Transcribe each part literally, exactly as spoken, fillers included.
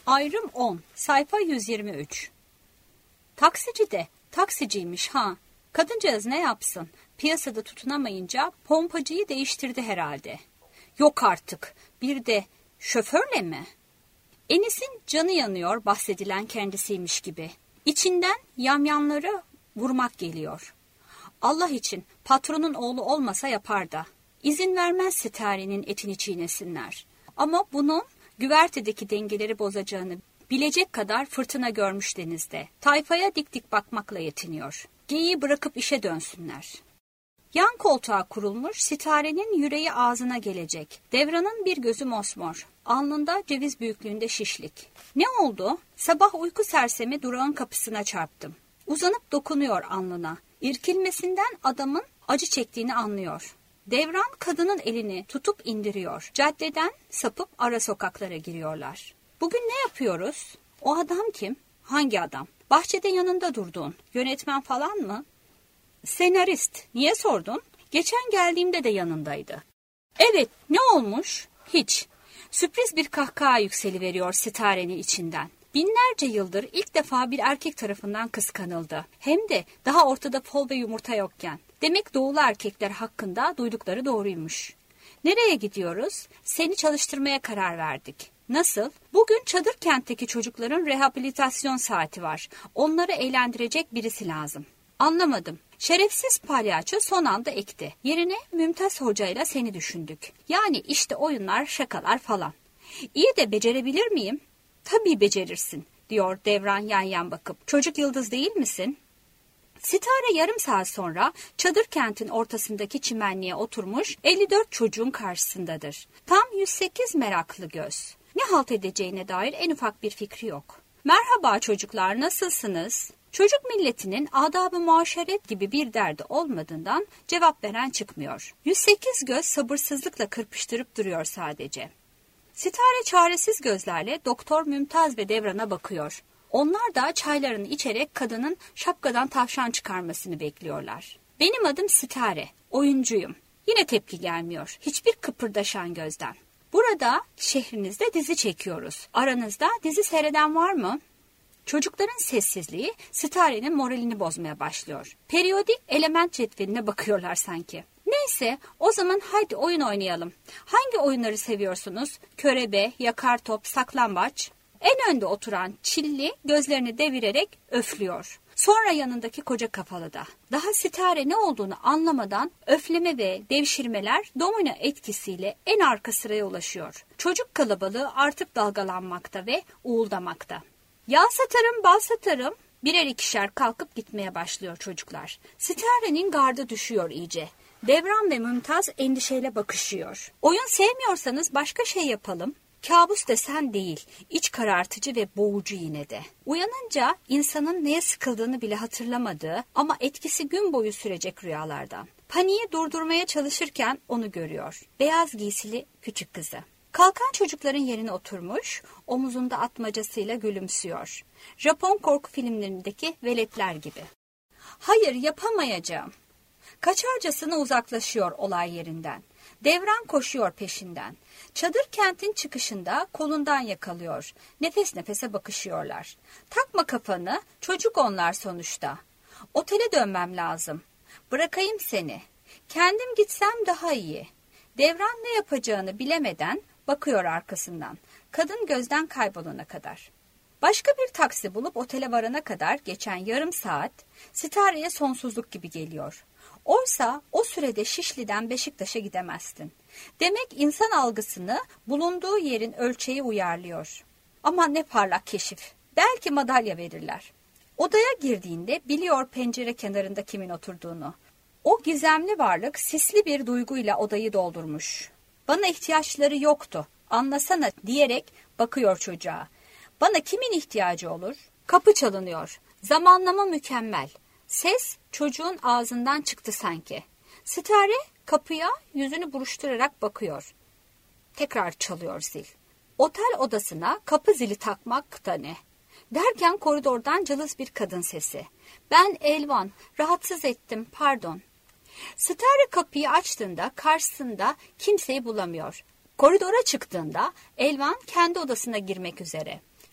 Ayrım on, sayfa yüz yirmi üç. Taksici de taksiciymiş ha. Kadıncağız ne yapsın? Piyasada tutunamayınca pompacıyı değiştirdi herhalde. Yok artık, bir de şoförle mi? Enis'in canı yanıyor, bahsedilen kendisiymiş gibi. İçinden yamyamları vurmak geliyor. Allah için patronun oğlu olmasa yapar da. İzin vermez Sitare'nin etini çiğnesinler. Ama bunun güvertedeki dengeleri bozacağını bilecek kadar fırtına görmüş denizde. Tayfaya dik dik bakmakla yetiniyor. Geyiği bırakıp işe dönsünler. Yan koltuğa kurulmuş, Sitare'nin yüreği ağzına gelecek. Devran'ın bir gözü mosmor. Alnında ceviz büyüklüğünde şişlik. Ne oldu? Sabah uyku sersemi durağın kapısına çarptım. Uzanıp dokunuyor alnına. İrkilmesinden adamın acı çektiğini anlıyor. Devran kadının elini tutup indiriyor. Caddeden sapıp ara sokaklara giriyorlar. Bugün ne yapıyoruz? O adam kim? Hangi adam? Bahçede yanında durduğun. Yönetmen falan mı? Senarist. Niye sordun? Geçen geldiğimde de yanındaydı. Evet, ne olmuş? Hiç. Sürpriz bir kahkaha yükseliveriyor Sitare'nin içinden. Binlerce yıldır ilk defa bir erkek tarafından kıskanıldı. Hem de daha ortada fol ve yumurta yokken. Demek doğulu erkekler hakkında duydukları doğruymuş. Nereye gidiyoruz? Seni çalıştırmaya karar verdik. Nasıl? Bugün çadır kentteki çocukların rehabilitasyon saati var. Onları eğlendirecek birisi lazım. Anlamadım. Şerefsiz palyaço son anda ekti. Yerine Mümtaz Hoca ile seni düşündük. Yani işte oyunlar, şakalar falan. İyi de becerebilir miyim? Tabii becerirsin, diyor Devran yan yan bakıp. Çocuk yıldız değil misin? Sitare yarım saat sonra çadır kentin ortasındaki çimenliğe oturmuş elli dört çocuğun karşısındadır. Tam yüz sekiz meraklı göz. Ne halt edeceğine dair en ufak bir fikri yok. Merhaba çocuklar, nasılsınız? Çocuk milletinin adab-ı muaşeret gibi bir derdi olmadığından cevap veren çıkmıyor. yüz sekiz göz sabırsızlıkla kırpıştırıp duruyor sadece. Sitare çaresiz gözlerle Doktor Mümtaz ve Devran'a bakıyor. Onlar da çaylarını içerek kadının şapkadan tavşan çıkarmasını bekliyorlar. Benim adım Sitare, oyuncuyum. Yine tepki gelmiyor, hiçbir kıpırdaşan gözden. Burada şehrinizde dizi çekiyoruz. Aranızda dizi seyreden var mı? Çocukların sessizliği Sitare'nin moralini bozmaya başlıyor. Periyodik element cetveline bakıyorlar sanki. Neyse, o zaman hadi oyun oynayalım. Hangi oyunları seviyorsunuz? Körebe, yakar top, saklambaç. En önde oturan Çilli gözlerini devirerek öflüyor. Sonra yanındaki koca kafalı da. Daha Sitare ne olduğunu anlamadan öfleme ve devşirmeler domino etkisiyle en arka sıraya ulaşıyor. Çocuk kalabalığı artık dalgalanmakta ve uğuldamakta. Yağ satarım, bal satarım. Birer ikişer kalkıp gitmeye başlıyor çocuklar. Sitare'nin gardı düşüyor iyice. Devran ve Mümtaz endişeyle bakışıyor. Oyun sevmiyorsanız başka şey yapalım. Kabus desen değil, iç karartıcı ve boğucu yine de. Uyanınca insanın neye sıkıldığını bile hatırlamadığı ama etkisi gün boyu sürecek rüyalardan. Paniği durdurmaya çalışırken onu görüyor. Beyaz giysili küçük kızı. Kalkan çocukların yerine oturmuş, omuzunda atmacasıyla gülümsüyor. Japon korku filmlerindeki veletler gibi. Hayır, yapamayacağım. Kaçarcasına uzaklaşıyor olay yerinden. Devran koşuyor peşinden. Çadır kentin çıkışında kolundan yakalıyor. Nefes nefese bakışıyorlar. Takma kafanı, çocuk onlar sonuçta. Otele dönmem lazım. Bırakayım seni. Kendim gitsem daha iyi. Devran ne yapacağını bilemeden bakıyor arkasından. Kadın gözden kaybolana kadar. Başka bir taksi bulup otele varana kadar geçen yarım saat Sitare'ye sonsuzluk gibi geliyor. Oysa o sürede Şişli'den Beşiktaş'a gidemezsin. Demek insan algısını bulunduğu yerin ölçeği uyarlıyor. Ama ne parlak keşif. Belki madalya verirler. Odaya girdiğinde biliyor pencere kenarında kimin oturduğunu. O gizemli varlık sisli bir duyguyla odayı doldurmuş. Bana ihtiyaçları yoktu, anlasana diyerek bakıyor çocuğa. Bana kimin ihtiyacı olur? Kapı çalınıyor. Zamanlama mükemmel. Ses çocuğun ağzından çıktı sanki. Sitare kapıya yüzünü buruşturarak bakıyor. Tekrar çalıyor zil. Otel odasına kapı zili takmak da ne? Derken koridordan cılız bir kadın sesi. Ben Elvan, rahatsız ettim, pardon. Sitare kapıyı açtığında karşısında kimseyi bulamıyor. Koridora çıktığında Elvan kendi odasına girmek üzere.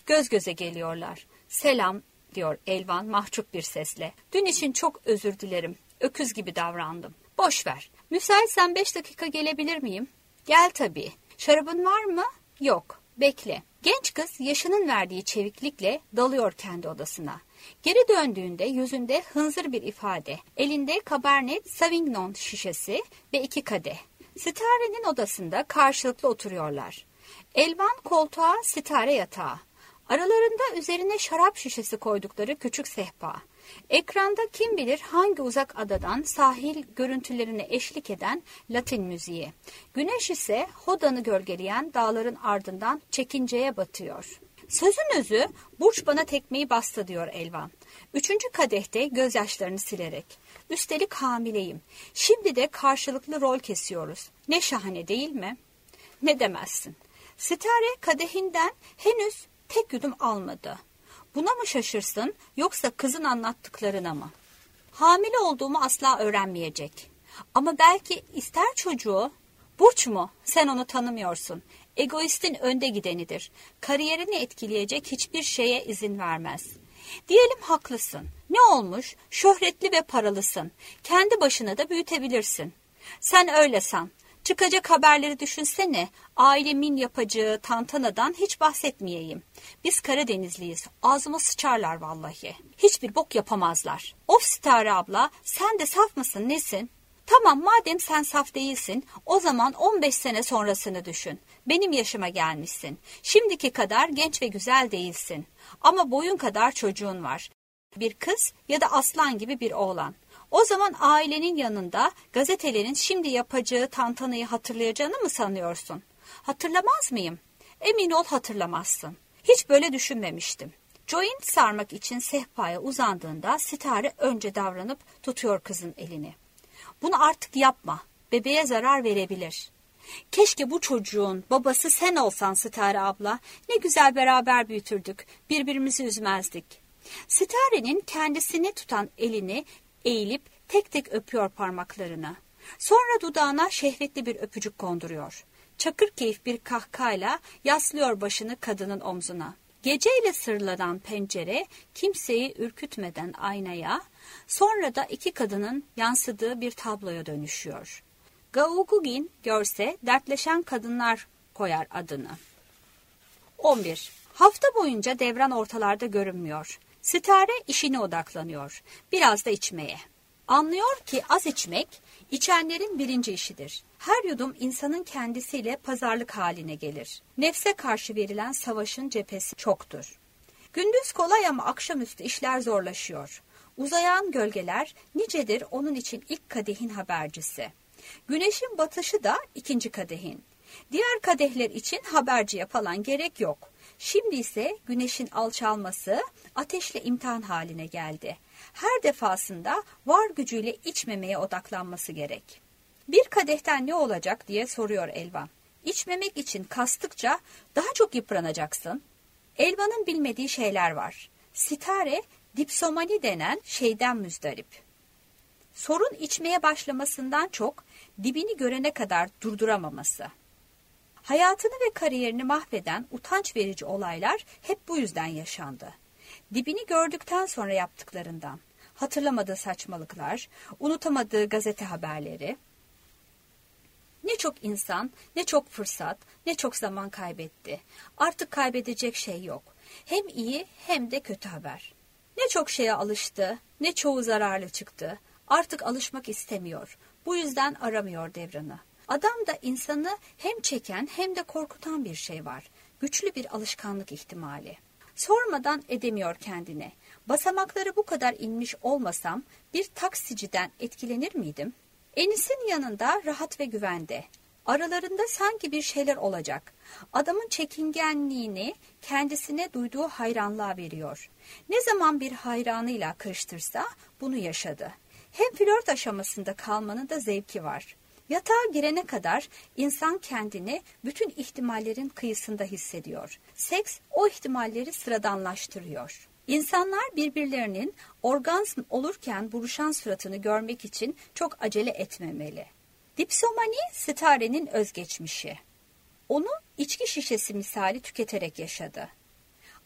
Göz göze geliyorlar. Selam diyor Elvan mahcup bir sesle. Dün için çok özür dilerim. Öküz gibi davrandım. Boş ver. Müsaitsen beş dakika gelebilir miyim? Gel tabii. Şarabın var mı? Yok. Bekle. Genç kız yaşının verdiği çeviklikle dalıyor kendi odasına. Geri döndüğünde yüzünde hınzır bir ifade. Elinde Cabernet Sauvignon şişesi ve iki kadeh. Sitare'nin odasında karşılıklı oturuyorlar. Elvan koltuğa, Sitare yatağa. Aralarında üzerine şarap şişesi koydukları küçük sehpa. Ekranda kim bilir hangi uzak adadan sahil görüntülerine eşlik eden Latin müziği. Güneş ise Hodan'ı gölgeleyen dağların ardından çekinceye batıyor. Sözün özü, Burç bana tekmeyi bastı diyor Elvan. Üçüncü kadehte gözyaşlarını silerek. Üstelik hamileyim. Şimdi de karşılıklı rol kesiyoruz. Ne şahane değil mi? Ne demezsin. Sitare kadehinden henüz tek yudum almadı. Buna mı şaşırsın yoksa kızın anlattıklarına mı? Hamile olduğumu asla öğrenmeyecek. Ama belki ister çocuğu. Burç mu? Sen onu tanımıyorsun. Egoistin önde gidenidir. Kariyerini etkileyecek hiçbir şeye izin vermez. Diyelim haklısın. Ne olmuş? Şöhretli ve paralısın. Kendi başına da büyütebilirsin. Sen öyle san. Çıkacak haberleri düşünsene. Ailemin yapacağı tantanadan hiç bahsetmeyeyim. Biz Karadenizliyiz. Ağzıma sıçarlar vallahi. Hiçbir bok yapamazlar. Of Sitare abla, sen de saf mısın nesin? Tamam, madem sen saf değilsin, o zaman on beş sene sonrasını düşün. Benim yaşıma gelmişsin. Şimdiki kadar genç ve güzel değilsin. Ama boyun kadar çocuğun var. Bir kız ya da aslan gibi bir oğlan. O zaman ailenin yanında gazetelerin şimdi yapacağı tantanayı hatırlayacağını mı sanıyorsun? Hatırlamaz mıyım? Emin ol hatırlamazsın. Hiç böyle düşünmemiştim. Joint sarmak için sehpaya uzandığında Sitare önce davranıp tutuyor kızın elini. Bunu artık yapma. Bebeğe zarar verebilir. Keşke bu çocuğun babası sen olsan Sitare abla. Ne güzel beraber büyütürdük. Birbirimizi üzmezdik. Sitare'nin kendisini tutan elini eğilip tek tek öpüyor parmaklarını. Sonra dudağına şehvetli bir öpücük konduruyor. Çakır keyif bir kahkahayla yaslıyor başını kadının omzuna. Geceyle sırlanan pencere kimseyi ürkütmeden aynaya, sonra da iki kadının yansıdığı bir tabloya dönüşüyor. Gaugugin görse dertleşen kadınlar koyar adını. on bir. Hafta boyunca Devran ortalarda görünmüyor. Sitare işine odaklanıyor. Biraz da içmeye. Anlıyor ki az içmek içenlerin birinci işidir. Her yudum insanın kendisiyle pazarlık haline gelir. Nefse karşı verilen savaşın cephesi çoktur. Gündüz kolay ama akşamüstü işler zorlaşıyor. Uzayan gölgeler nicedir onun için ilk kadehin habercisi. Güneşin batışı da ikinci kadehin. Diğer kadehler için haberciye falan gerek yok. Şimdi ise güneşin alçalması ateşle imtihan haline geldi. Her defasında var gücüyle içmemeye odaklanması gerek. Bir kadehten ne olacak diye soruyor Elvan. İçmemek için kastıkça daha çok yıpranacaksın. Elvan'ın bilmediği şeyler var. Sitare dipsomani denen şeyden müzdarip. Sorun içmeye başlamasından çok dibini görene kadar durduramaması. Hayatını ve kariyerini mahveden utanç verici olaylar hep bu yüzden yaşandı. Dibini gördükten sonra yaptıklarından, hatırlamadığı saçmalıklar, unutamadığı gazete haberleri. Ne çok insan, ne çok fırsat, ne çok zaman kaybetti. Artık kaybedecek şey yok. Hem iyi hem de kötü haber. Ne çok şeye alıştı, ne çoğu zararlı çıktı. Artık alışmak istemiyor. Bu yüzden aramıyor Devran'ı. Adamda insanı hem çeken hem de korkutan bir şey var. Güçlü bir alışkanlık ihtimali. Sormadan edemiyor kendine. Basamakları bu kadar inmiş olmasam bir taksiciden etkilenir miydim? Enis'in yanında rahat ve güvende. Aralarında sanki bir şeyler olacak. Adamın çekingenliğini kendisine duyduğu hayranlığa veriyor. Ne zaman bir hayranıyla karıştırsa bunu yaşadı. Hem flört aşamasında kalmanın da zevki var. Yatağa girene kadar insan kendini bütün ihtimallerin kıyısında hissediyor. Seks o ihtimalleri sıradanlaştırıyor. İnsanlar birbirlerinin orgazm olurken buruşan suratını görmek için çok acele etmemeli. Dipsomani Sitare'nin özgeçmişi. Onu içki şişesi misali tüketerek yaşadı.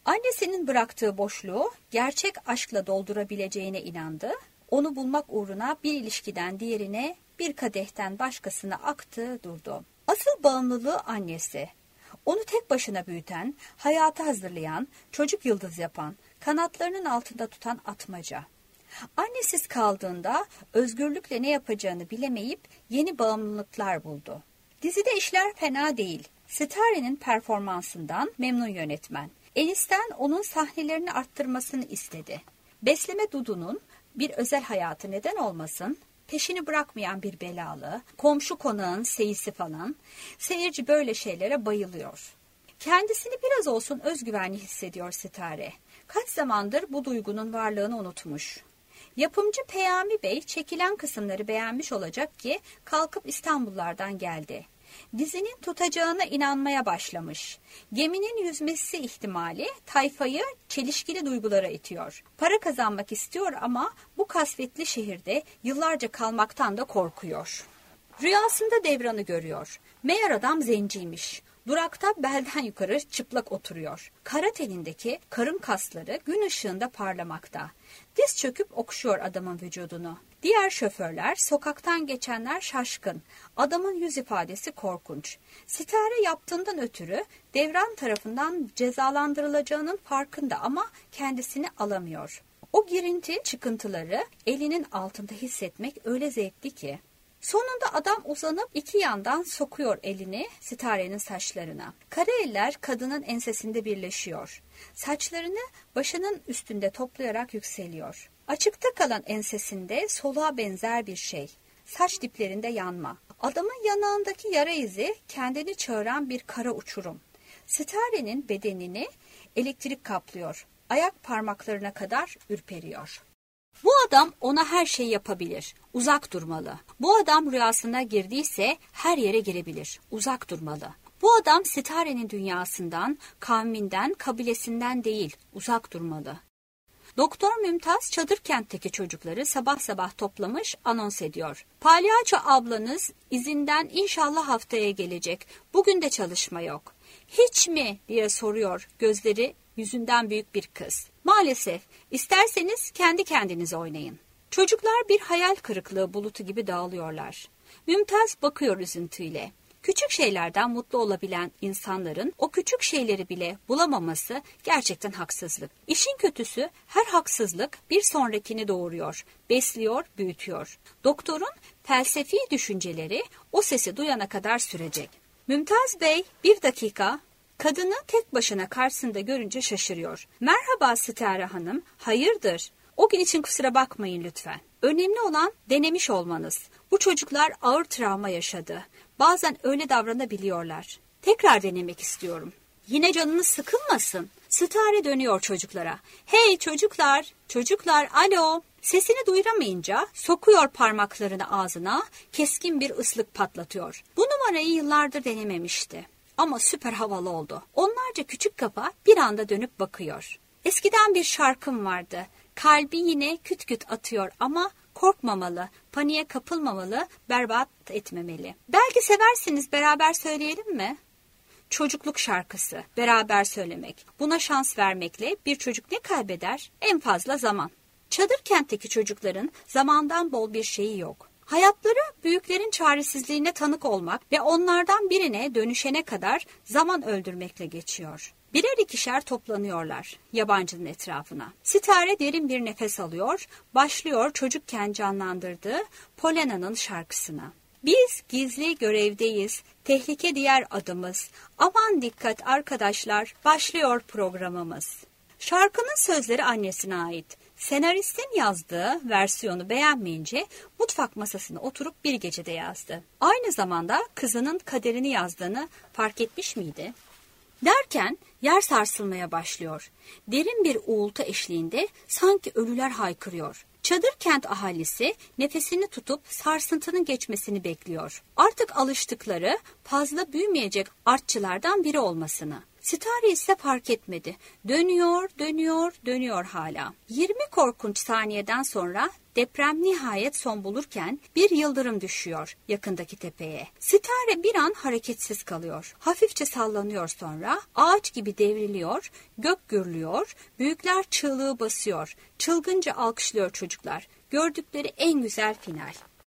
Annesinin bıraktığı boşluğu gerçek aşkla doldurabileceğine inandı. Onu bulmak uğruna bir ilişkiden diğerine, bir kadehten başkasına aktı durdu. Asıl bağımlılığı annesi. Onu tek başına büyüten, hayata hazırlayan, çocuk yıldız yapan, kanatlarının altında tutan atmaca. Annesiz kaldığında özgürlükle ne yapacağını bilemeyip yeni bağımlılıklar buldu. Dizide işler fena değil. Stare'nin performansından memnun yönetmen. Enis'ten onun sahnelerini arttırmasını istedi. Besleme Dudu'nun bir özel hayatı neden olmasın? Peşini bırakmayan bir belalı, komşu konağın seyisi falan. Seyirci böyle şeylere bayılıyor. Kendisini biraz olsun özgüvenli hissediyor Stare. Kaç zamandır bu duygunun varlığını unutmuş. Yapımcı Peyami Bey çekilen kısımları beğenmiş olacak ki kalkıp İstanbullardan geldi. Dizinin tutacağına inanmaya başlamış. Geminin yüzmesi ihtimali tayfayı çelişkili duygulara itiyor. Para kazanmak istiyor ama bu kasvetli şehirde yıllarca kalmaktan da korkuyor. Rüyasında Devran'ı görüyor. Meğer adam zenciymiş. Durakta belden yukarı çıplak oturuyor. Kara tenindeki karın kasları gün ışığında parlamakta. Diz çöküp okşuyor adamın vücudunu. Diğer şoförler, sokaktan geçenler şaşkın. Adamın yüz ifadesi korkunç. Stare yaptığından ötürü Devran tarafından cezalandırılacağının farkında ama kendisini alamıyor. O girinti çıkıntıları elinin altında hissetmek öyle zevkli ki. Sonunda adam uzanıp iki yandan sokuyor elini Stare'nin saçlarına. Kara eller kadının ensesinde birleşiyor. Saçlarını başının üstünde toplayarak yükseliyor. Açıkta kalan ensesinde soluğa benzer bir şey. Saç diplerinde yanma. Adamın yanağındaki yara izi kendini çağıran bir kara uçurum. Stare'nin bedenini elektrik kaplıyor. Ayak parmaklarına kadar ürperiyor. Bu adam ona her şeyi yapabilir. Uzak durmalı. Bu adam rüyasına girdiyse her yere girebilir. Uzak durmalı. Bu adam Stare'nin dünyasından, kavminden, kabilesinden değil, uzak durmalı. Doktor Mümtaz çadır kentteki çocukları sabah sabah toplamış anons ediyor. Palyaço ablanız izinden inşallah haftaya gelecek. Bugün de çalışma yok. Hiç mi diye soruyor gözleri yüzünden büyük bir kız. Maalesef isterseniz kendi kendinize oynayın. Çocuklar bir hayal kırıklığı bulutu gibi dağılıyorlar. Mümtaz bakıyor üzüntüyle. Küçük şeylerden mutlu olabilen insanların o küçük şeyleri bile bulamaması gerçekten haksızlık. İşin kötüsü her haksızlık bir sonrakini doğuruyor, besliyor, büyütüyor. Doktorun felsefi düşünceleri o sesi duyana kadar sürecek. Mümtaz Bey bir dakika kadını tek başına karşısında görünce şaşırıyor. Merhaba Stare Hanım, hayırdır? O gün için kusura bakmayın lütfen. Önemli olan denemiş olmanız. Bu çocuklar ağır travma yaşadı. Bazen öyle davranabiliyorlar. Tekrar denemek istiyorum. Yine canınız sıkılmasın. Stare dönüyor çocuklara. Hey çocuklar, çocuklar alo. Sesini duyuramayınca sokuyor parmaklarını ağzına, keskin bir ıslık patlatıyor. Bu numarayı yıllardır denememişti. Ama süper havalı oldu. Onlarca küçük kafa bir anda dönüp bakıyor. Eskiden bir şarkım vardı. Kalbi yine küt küt atıyor ama korkmamalı, paniğe kapılmamalı, berbat etmemeli. Belki seversiniz, beraber söyleyelim mi? Çocukluk şarkısı, beraber söylemek. Buna şans vermekle bir çocuk ne kaybeder? En fazla zaman. Çadır kentteki çocukların zamandan bol bir şeyi yok. Hayatları büyüklerin çaresizliğine tanık olmak ve onlardan birine dönüşene kadar zaman öldürmekle geçiyor. Birer ikişer toplanıyorlar yabancının etrafına. Stare derin bir nefes alıyor, başlıyor çocukken canlandırdığı Polena'nın şarkısına. Biz gizli görevdeyiz, tehlike diğer adımız. Aman dikkat arkadaşlar, başlıyor programımız. Şarkının sözleri annesine ait. Senaristin yazdığı versiyonu beğenmeyince mutfak masasına oturup bir gecede yazdı. Aynı zamanda kızının kaderini yazdığını fark etmiş miydi? Derken yer sarsılmaya başlıyor. Derin bir uğultu eşliğinde sanki ölüler haykırıyor. Çadır kent ahalisi nefesini tutup sarsıntının geçmesini bekliyor. Artık alıştıkları fazla büyümeyecek artçılardan biri olmasını. Sitare ise fark etmedi. Dönüyor, dönüyor, dönüyor hala. yirmi korkunç saniyeden sonra deprem nihayet son bulurken bir yıldırım düşüyor yakındaki tepeye. Sitare bir an hareketsiz kalıyor. Hafifçe sallanıyor, sonra ağaç gibi devriliyor, gök gürlüyor, büyükler çığlığı basıyor. Çılgınca alkışlıyor çocuklar. Gördükleri en güzel final.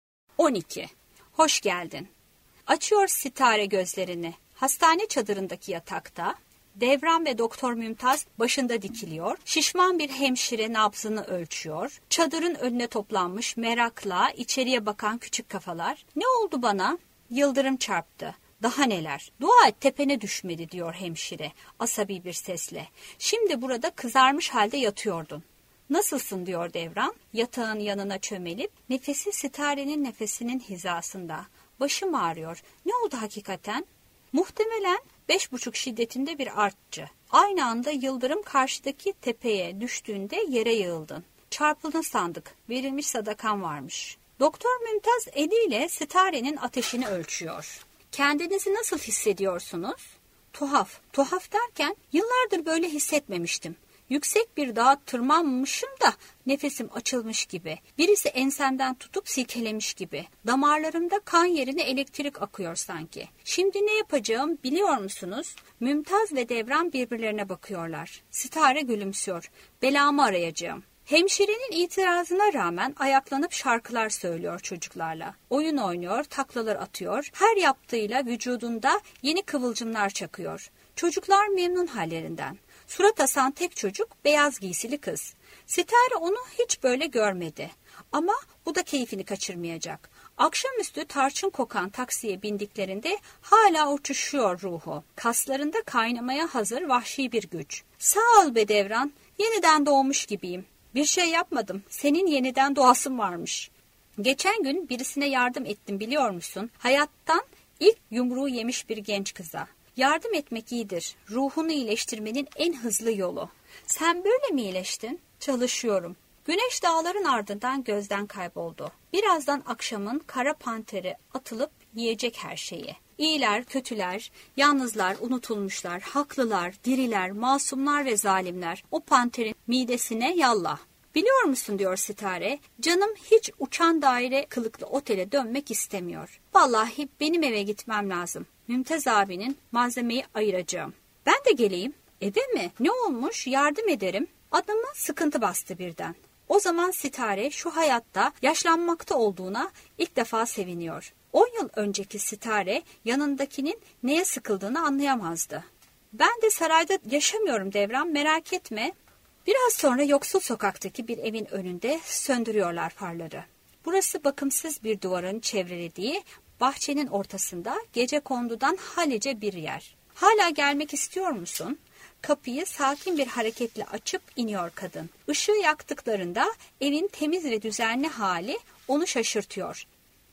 on iki. Hoş geldin. Açıyor Sitare gözlerini. Hastane çadırındaki yatakta Devran ve Doktor Mümtaz başında dikiliyor. Şişman bir hemşire nabzını ölçüyor. Çadırın önüne toplanmış merakla içeriye bakan küçük kafalar. Ne oldu bana? Yıldırım çarptı. Daha neler? Dua et tepene düşmedi diyor hemşire asabi bir sesle. Şimdi burada kızarmış halde yatıyordun. Nasılsın diyor Devran yatağın yanına çömelip, nefesi Sitare'nin nefesinin hizasında. Başım ağrıyor. Ne oldu hakikaten? Muhtemelen beş buçuk şiddetinde bir artçı. Aynı anda yıldırım karşıdaki tepeye düştüğünde yere yığıldın. Çarpıldın sandık. Verilmiş sadakan varmış. Doktor Mümtaz eliyle Sitare'nin ateşini ölçüyor. Kendinizi nasıl hissediyorsunuz? Tuhaf. Tuhaf derken yıllardır böyle hissetmemiştim. Yüksek bir dağa tırmanmışım da nefesim açılmış gibi. Birisi ensemden tutup silkelemiş gibi. Damarlarımda kan yerine elektrik akıyor sanki. Şimdi ne yapacağım biliyor musunuz? Mümtaz ve Devran birbirlerine bakıyorlar. Sitare gülümsüyor. Belamı arayacağım. Hemşirenin itirazına rağmen ayaklanıp şarkılar söylüyor çocuklarla. Oyun oynuyor, taklalar atıyor. Her yaptığıyla vücudunda yeni kıvılcımlar çakıyor. Çocuklar memnun hallerinden. Surat asan tek çocuk beyaz giysili kız. Sitare onu hiç böyle görmedi. Ama bu da keyfini kaçırmayacak. Akşamüstü tarçın kokan taksiye bindiklerinde hala uçuşuyor ruhu. Kaslarında kaynamaya hazır vahşi bir güç. Sağ ol be Devran, yeniden doğmuş gibiyim. Bir şey yapmadım, senin yeniden doğasın varmış. Geçen gün birisine yardım ettim biliyor musun? Hayattan ilk yumruğu yemiş bir genç kıza. Yardım etmek iyidir. Ruhunu iyileştirmenin en hızlı yolu. Sen böyle mi iyileştin? Çalışıyorum. Güneş dağların ardından gözden kayboldu. Birazdan akşamın kara panteri atılıp yiyecek her şeyi. İyiler, kötüler, yalnızlar, unutulmuşlar, haklılar, diriler, masumlar ve zalimler o panterin midesine yallah. Biliyor musun diyor Sitare, canım hiç uçan daire kılıklı otele dönmek istemiyor. Vallahi benim eve gitmem lazım. Mümtaz abinin malzemeyi ayıracağım. Ben de geleyim. Eve mi? Ne olmuş? Yardım ederim. Adamı sıkıntı bastı birden. O zaman Sitare şu hayatta yaşlanmakta olduğuna ilk defa seviniyor. On yıl önceki Sitare yanındakinin neye sıkıldığını anlayamazdı. Ben de sarayda yaşamıyorum Devran, merak etme. Biraz sonra yoksul sokaktaki bir evin önünde söndürüyorlar farları. Burası bakımsız bir duvarın çevrelediği bahçenin ortasında gecekondudan hallice bir yer. Hala gelmek istiyor musun? Kapıyı sakin bir hareketle açıp iniyor kadın. Işığı yaktıklarında evin temiz ve düzenli hali onu şaşırtıyor.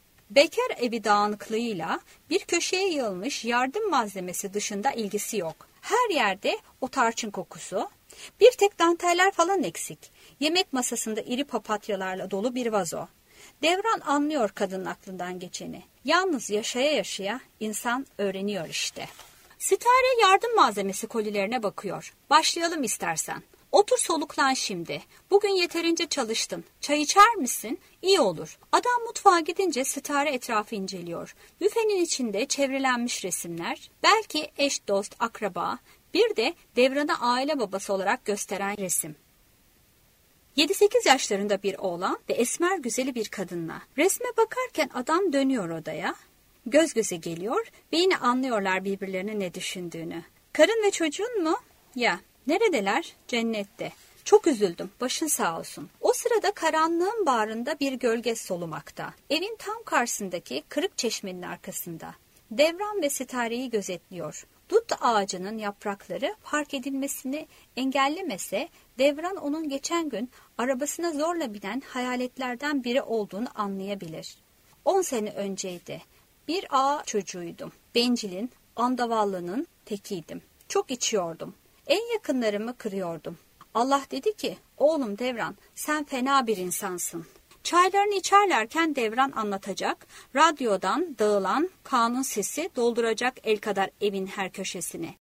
Bekar evi dağınıklığıyla bir köşeye yığılmış yardım malzemesi dışında ilgisi yok. Her yerde o tarçın kokusu, bir tek danteller falan eksik. Yemek masasında iri papatyalarla dolu bir vazo. Devran anlıyor kadının aklından geçeni. Yalnız yaşaya yaşaya insan öğreniyor işte. Sitare yardım malzemesi kolilerine bakıyor. Başlayalım istersen. Otur soluklan şimdi. Bugün yeterince çalıştın. Çay içer misin? İyi olur. Adam mutfağa gidince Sitare etrafı inceliyor. Büfenin içinde çevrelenmiş resimler, belki eş dost akraba, bir de Devran'ı aile babası olarak gösteren resim. yedi sekiz yaşlarında bir oğlan ve esmer güzeli bir kadınla. Resme bakarken adam dönüyor odaya. Göz göze geliyor ve yine anlıyorlar birbirlerine ne düşündüğünü. Karın ve çocuğun mu? Ya, neredeler? Cennette. Çok üzüldüm, başın sağ olsun. O sırada karanlığın bağrında bir gölge solumakta. Evin tam karşısındaki kırık çeşmenin arkasında. Devran ve Sitare'yi gözetliyor. Dut ağacının yaprakları fark edilmesini engellemese Devran onun geçen gün arabasına zorla binen hayaletlerden biri olduğunu anlayabilir. On sene önceydi. Bir ağa çocuğuydum. Bencilin, andavallının tekiydim. Çok içiyordum. En yakınlarımı kırıyordum. Allah dedi ki, oğlum Devran sen fena bir insansın. Çaylarını içerlerken Devran anlatacak, radyodan dağılan kanun sesi dolduracak el kadar evin her köşesini.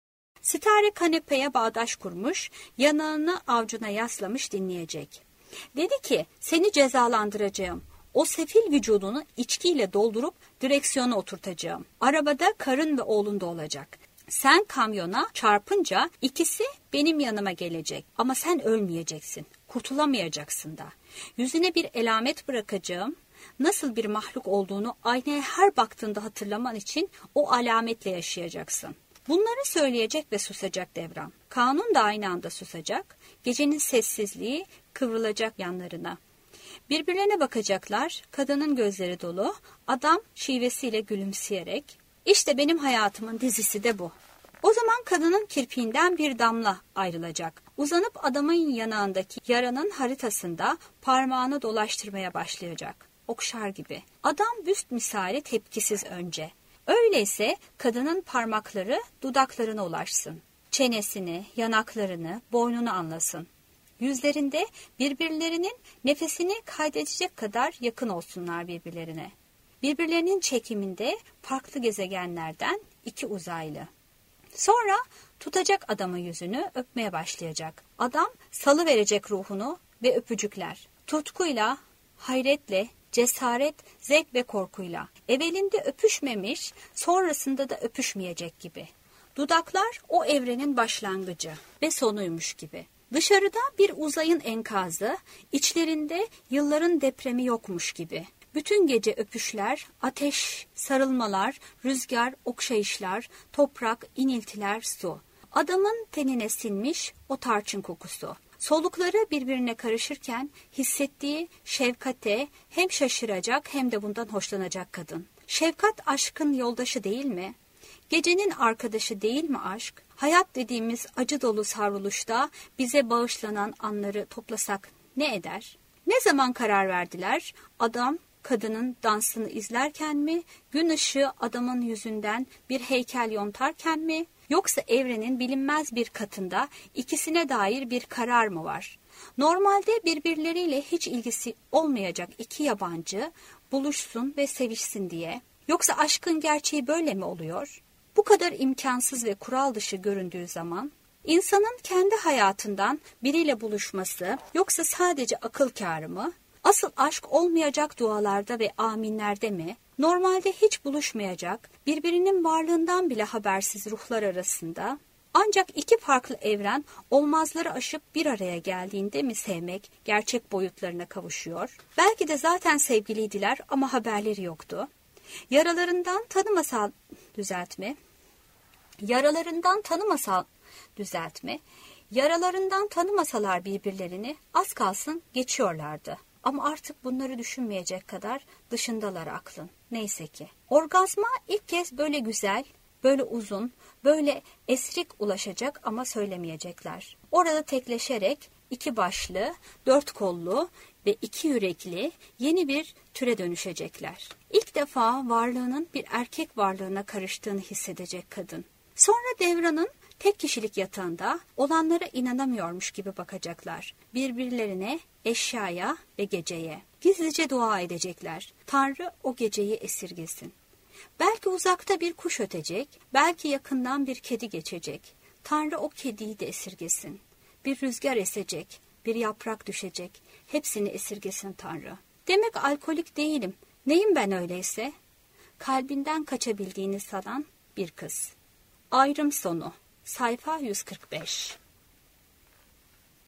Sitare kanepeye bağdaş kurmuş, yanağını avcuna yaslamış dinleyecek. Dedi ki, seni cezalandıracağım. O sefil vücudunu içkiyle doldurup direksiyona oturtacağım. Arabada karın ve oğlun da olacak. Sen kamyona çarpınca ikisi benim yanıma gelecek. Ama sen ölmeyeceksin. Kurtulamayacaksın da. Yüzüne bir elamet bırakacağım. Nasıl bir mahluk olduğunu aynaya her baktığında hatırlaman için o alametle yaşayacaksın. Bunları söyleyecek ve susacak Devran. Kanun da aynı anda susacak. Gecenin sessizliği kıvrılacak yanlarına. Birbirlerine bakacaklar. Kadının gözleri dolu. Adam şivesiyle gülümseyerek. İşte benim hayatımın dizisi de bu. O zaman kadının kirpiğinden bir damla ayrılacak. Uzanıp adamın yanağındaki yaranın haritasında parmağını dolaştırmaya başlayacak. Okşar gibi. Adam büst misali tepkisiz önce. Öyleyse kadının parmakları dudaklarına ulaşsın. Çenesini, yanaklarını, boynunu anlasın. Yüzlerinde birbirlerinin nefesini kaydedecek kadar yakın olsunlar birbirlerine. Birbirlerinin çekiminde farklı gezegenlerden iki uzaylı. Sonra tutacak adamın yüzünü öpmeye başlayacak. Adam salı verecek ruhunu ve öpücükler. Tutkuyla, hayretle, cesaret, zevk ve korkuyla. Evvelinde öpüşmemiş, sonrasında da öpüşmeyecek gibi. Dudaklar o evrenin başlangıcı ve sonuymuş gibi. Dışarıda bir uzayın enkazı, içlerinde yılların depremi yokmuş gibi. Bütün gece öpüşler, ateş, sarılmalar, rüzgar, okşayışlar, toprak, iniltiler, su. Adamın tenine sinmiş o tarçın kokusu. Solukları birbirine karışırken hissettiği şefkate hem şaşıracak hem de bundan hoşlanacak kadın. Şefkat aşkın yoldaşı değil mi? Gecenin arkadaşı değil mi aşk? Hayat dediğimiz acı dolu savruluşta bize bağışlanan anları toplasak ne eder? Ne zaman karar verdiler? Adam kadının dansını izlerken mi? Gün ışığı adamın yüzünden bir heykel yontarken mi? Yoksa evrenin bilinmez bir katında ikisine dair bir karar mı var? Normalde birbirleriyle hiç ilgisi olmayacak iki yabancı buluşsun ve sevişsin diye. Yoksa aşkın gerçeği böyle mi oluyor? Bu kadar imkansız ve kural dışı göründüğü zaman insanın kendi hayatından biriyle buluşması yoksa sadece akıl kârı mı? Asıl aşk olmayacak dualarda ve aminlerde mi? Normalde hiç buluşmayacak, birbirinin varlığından bile habersiz ruhlar arasında ancak iki farklı evren olmazları aşıp bir araya geldiğinde mi sevmek gerçek boyutlarına kavuşuyor? Belki de zaten sevgiliydiler ama haberleri yoktu. Yaralarından tanımasal düzeltme, yaralarından tanımasal düzeltme, yaralarından tanımasalar birbirlerini az kalsın geçiyorlardı. Ama artık bunları düşünmeyecek kadar dışındalar aklın. Neyse ki. Orgazma ilk kez böyle güzel, böyle uzun, böyle esrik ulaşacak ama söylemeyecekler. Orada tekleşerek iki başlı, dört kollu ve iki yürekli yeni bir türe dönüşecekler. İlk defa varlığının bir erkek varlığına karıştığını hissedecek kadın. Sonra Devran'ın tek kişilik yatağında olanlara inanamıyormuş gibi bakacaklar. Birbirlerine, eşyaya ve geceye. Gizlice dua edecekler. Tanrı o geceyi esirgesin. Belki uzakta bir kuş ötecek, belki yakından bir kedi geçecek. Tanrı o kediyi de esirgesin. Bir rüzgar esecek, bir yaprak düşecek. Hepsini esirgesin Tanrı. Demek alkolik değilim. Neyim ben öyleyse? Kalbinden kaçabildiğini sanan bir kız. Ayrım sonu. Sayfa yüz kırk beş.